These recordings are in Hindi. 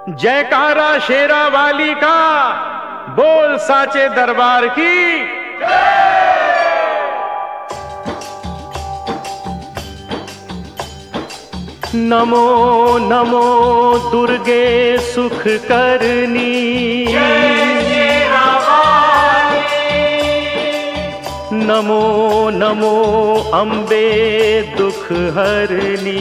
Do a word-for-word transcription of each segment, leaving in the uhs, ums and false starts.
जयकारा शेरा वाली का, बोल साचे दरबार की। नमो नमो दुर्गे सुख करनी, नमो नमो अम्बे दुख हरनी।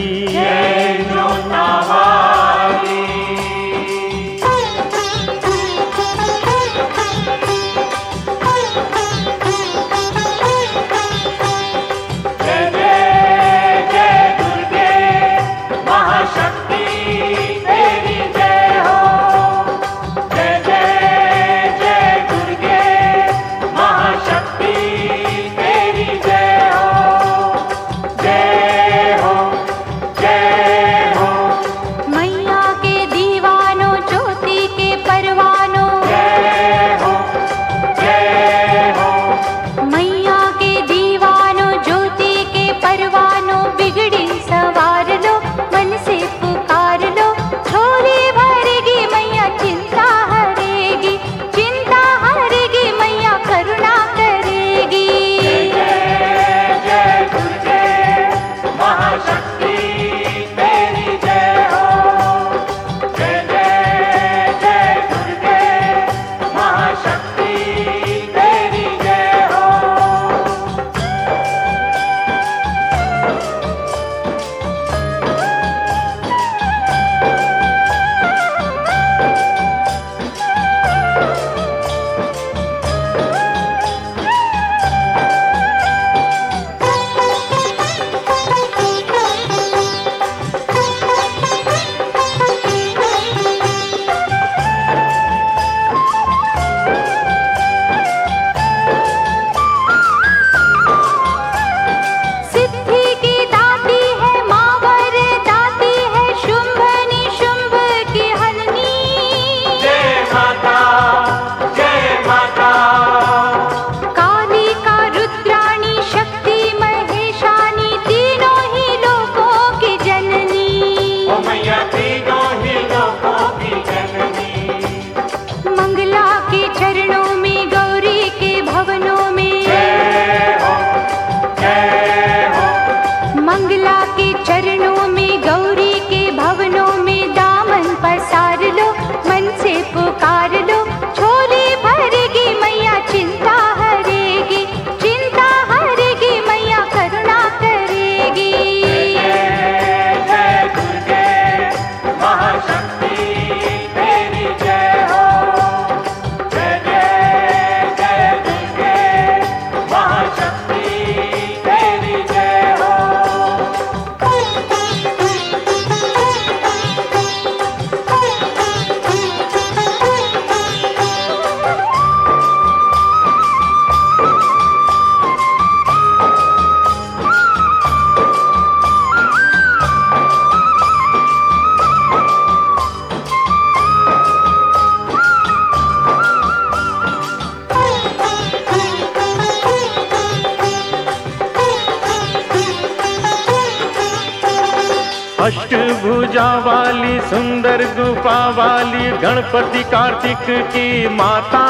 अष्टभुजा वाली सुंदर गुफा वाली गणपति कार्तिक की माता,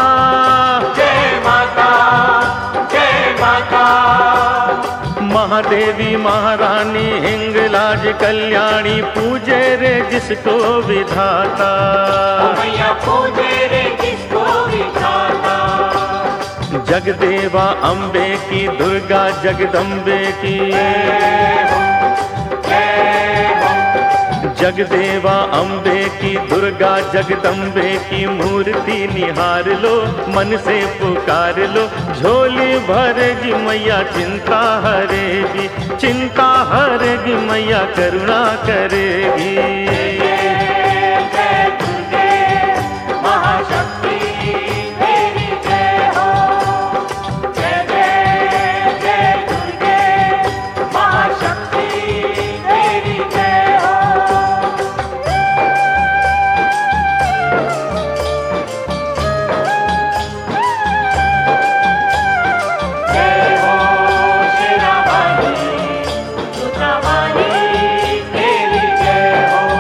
जय माता जय माता। महादेवी महारानी हिंगलाज कल्याणी पूजे रे जिसको विधाता, मैया पूजे रे जिसको विधाता। जगदेवा अम्बे की दुर्गा जगदम्बे की, जगदेवा अम्बे की दुर्गा जगदम्बे की मूर्ति निहार लो, मन से पुकार लो। झोली भरेगी मैया चिंता हरेगी, चिंता हरेगी मैया करुणा करेगी। शेरा वाली, दुर्गा वाली, तेरी जय हो।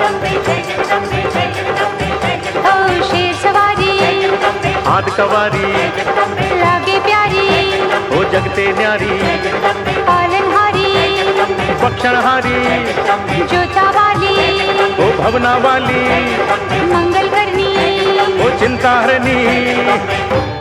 जगदम्बे जय जगदम्बे जय जगदम्बे जय जगदम्बे ओ शेर सवारी हाथ कवारी लागे प्यारी ओ जगते न्यारी पालनहारी बख्शनहारी जोता वाली ओ भवना वाली मंगल करनी ओ चिंता हरनी